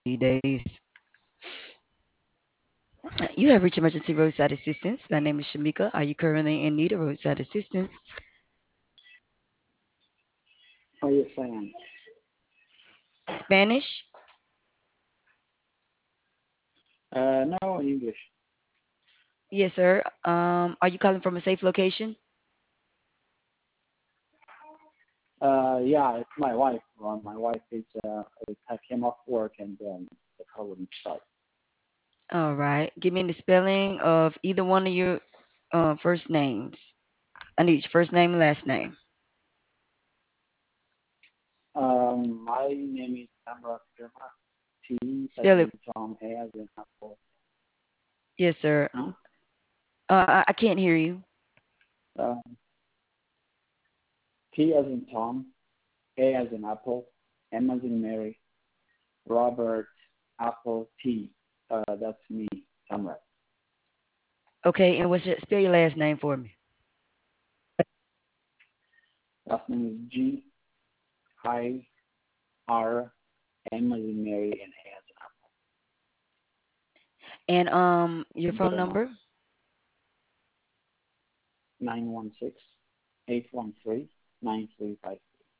days. You have reached emergency roadside assistance. My name is Shamika. Are you currently in need of roadside assistance? Oh, yes, I am. Spanish? No, English. Yes, sir. Are you calling from a safe location? Yeah, it's my wife. My wife is, I came off work and the car wouldn't start. All right. Give me the spelling of either one of your first names. I need your first name and last name. My name is Tamra Firma. T as Spell in it. Tom, A as in Apple. Yes, sir. Huh? I can't hear you. Uh, T as in Tom, A as in Apple, M as in Mary, Robert, Apple, T. That's me, Tamra. Okay, and spell your last name for me? Last name is G I R M as in Mary and A as in Apple. And your phone Burma. number? 916-813-9353.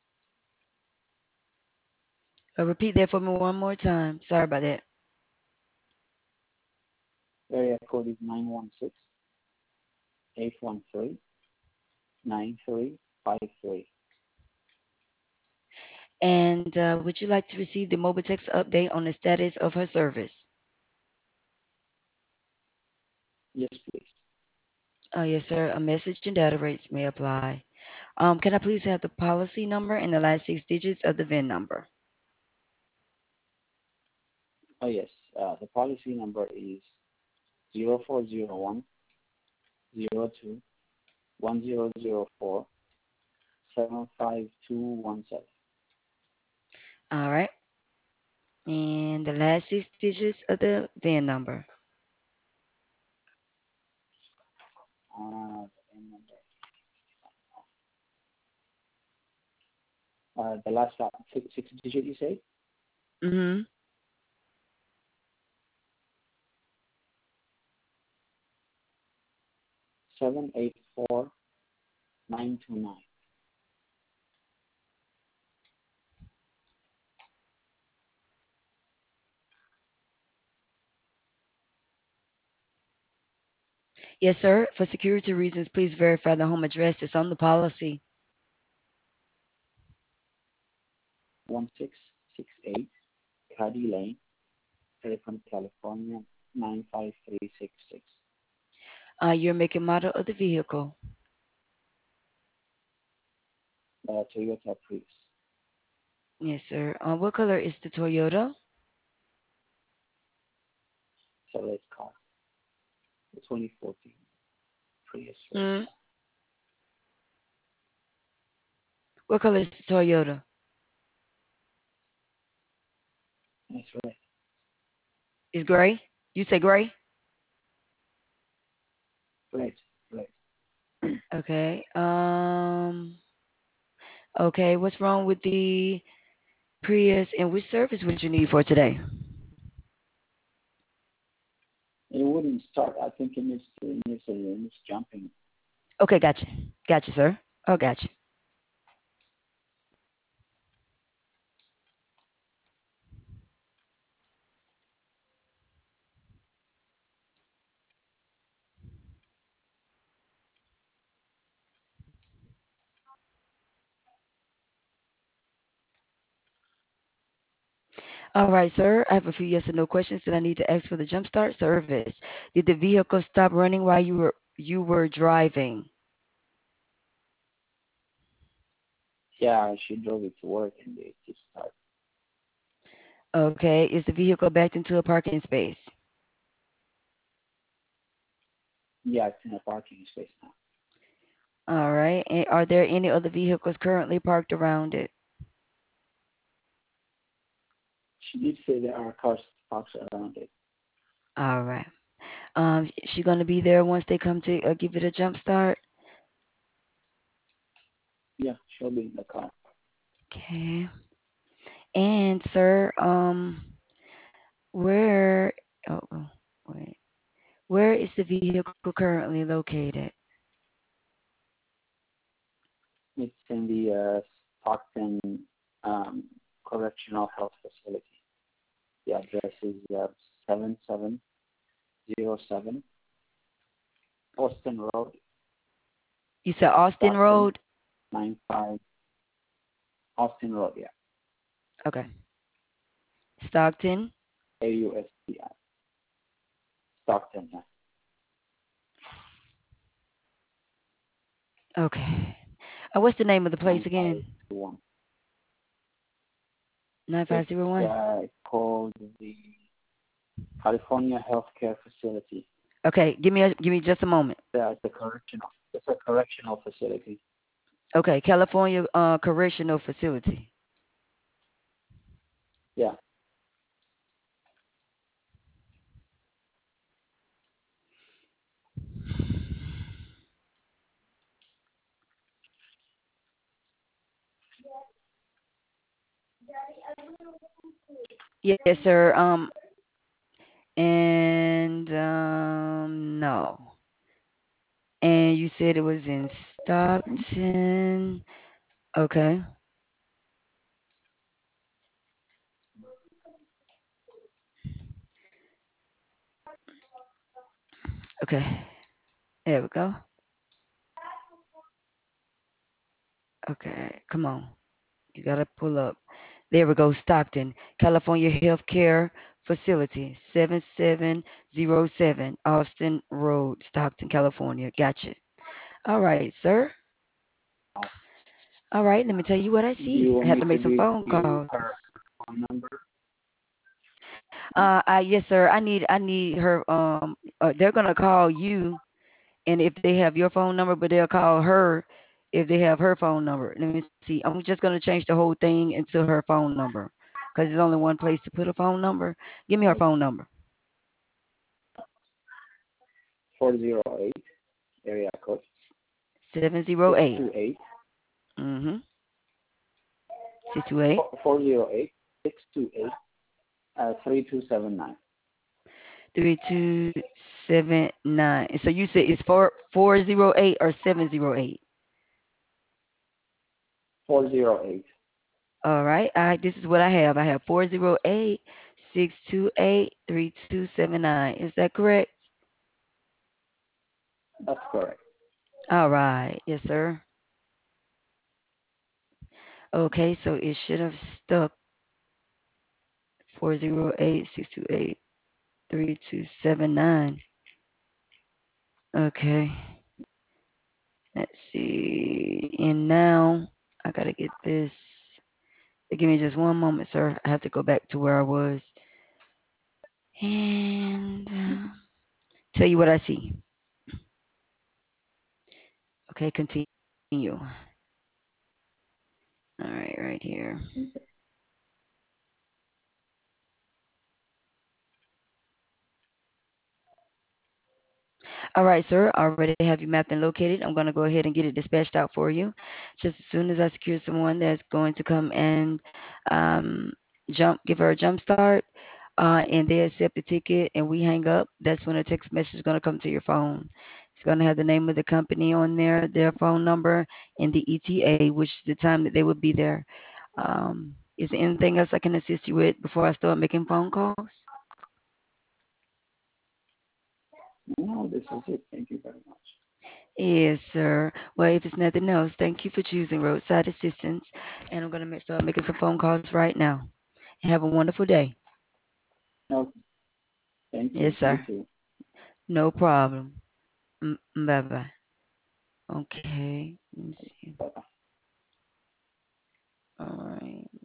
Repeat that for me one more time. Sorry about that. Area code is 916-813-9353. And would you like to receive the mobile text update on the status of her service? Yes, please. Oh, yes, sir. A message and data rates may apply. Can I please have the policy number and the last six digits of the VIN number? Oh, yes. The policy number is 0401-02-1004-75217. All right. And the last six digits of the VIN number. And the last six digit you say? Mm-hmm. 784929. Yes, sir. For security reasons, please verify the home address that's on the policy. 1668 Cuddy Lane, Fairfield, California 95366. Your make and model of the vehicle. Toyota Prius. Yes, sir. What color is the Toyota? So let's call the 2014 Prius red. Hmm. What color is the Toyota? That's red. Is gray? You say gray? Red. Red. Okay. Okay. What's wrong with the Prius, and which service would you need for today? It wouldn't start. I think it needs jumping. Okay, gotcha. Gotcha, sir. Oh, gotcha. All right, sir. I have a few yes or no questions that I need to ask for the Jumpstart service. Did the vehicle stop running while you were driving? Yeah, she drove it to work and it just started. Okay. Is the vehicle backed into a parking space? Yeah, it's in a parking space now. All right. And are there any other vehicles currently parked around it? She did say there are cars parked around it. All right. She gonna be there once they come to give it a jump start. Yeah, she'll be in the car. Okay. And sir, Where? Oh, wait. Where is the vehicle currently located? It's in the Stockton um, Correctional Health Facility. The address is 7707 Austin Road, You said Austin Stockton Road? 95 Austin Road, yeah. Okay. Stockton? AUSTI. Stockton, yeah. Okay. What's the name of the place again? 9521. It's 9501? called the California Healthcare Facility. Okay, give me just a moment. It's a correctional facility. Okay, California Correctional Facility. Yeah. Yes, sir. And no. And you said it was in Mhm. Stockton. Okay. Okay. There we go. Okay. Come on. You gotta pull up. There we go. Stockton, California Healthcare Facility, 7707 Austin Road, Stockton, California. Gotcha. All right, sir. Oh. All right. Let me tell you what I Do you see. I want have me to to make some give phone you calls. her phone number? Yes, sir. I need her. They're gonna call you, and if they have your phone number, but they'll call her if they have her phone number. Let me see. I'm just gonna change the whole thing into her phone number, because there's only one place to put a phone number. Give me her phone number. 408 area code 708. 628 Mm-hmm. 628 408 628 3279. 3279. So you said it's 408 or 708. 408. All right. This is what I have. I have 408-628-3279. Is that correct? That's correct. All right. Yes, sir. Okay, so it should have stuck 408-628-3279. Okay. Let's see. And now I gotta get this. Give me just one moment, sir. I have to go back to where I was and tell you what I see. Okay, continue. All right, right here. All right, sir. I already have you mapped and located. I'm going to go ahead and get it dispatched out for you. Just as soon as I secure someone that's going to come and um, give her a jump start, and they accept the ticket and we hang up, that's when a text message is going to come to your phone. It's going to have the name of the company on there, their phone number, and the ETA, which is the time that they would be there. Is there anything else I can assist you with before I start making phone calls? No, this is it. Thank you very much. Yes, sir. Well, if it's nothing else, thank you for choosing roadside assistance. And I'm going to start making some phone calls right now. Have a wonderful day. No, thank Yes, you. You sir. too. No problem. Bye bye. Okay. Let me see. Bye. All right.